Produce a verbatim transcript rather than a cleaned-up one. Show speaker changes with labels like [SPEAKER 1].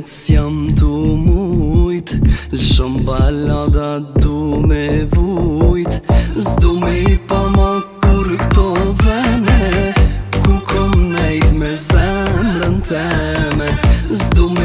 [SPEAKER 1] s'jam tu mujt, Lëshëm balada du me vujt. S'du me i pa ma kur këto vene, ku kom nejt me zemrën teme. S'du me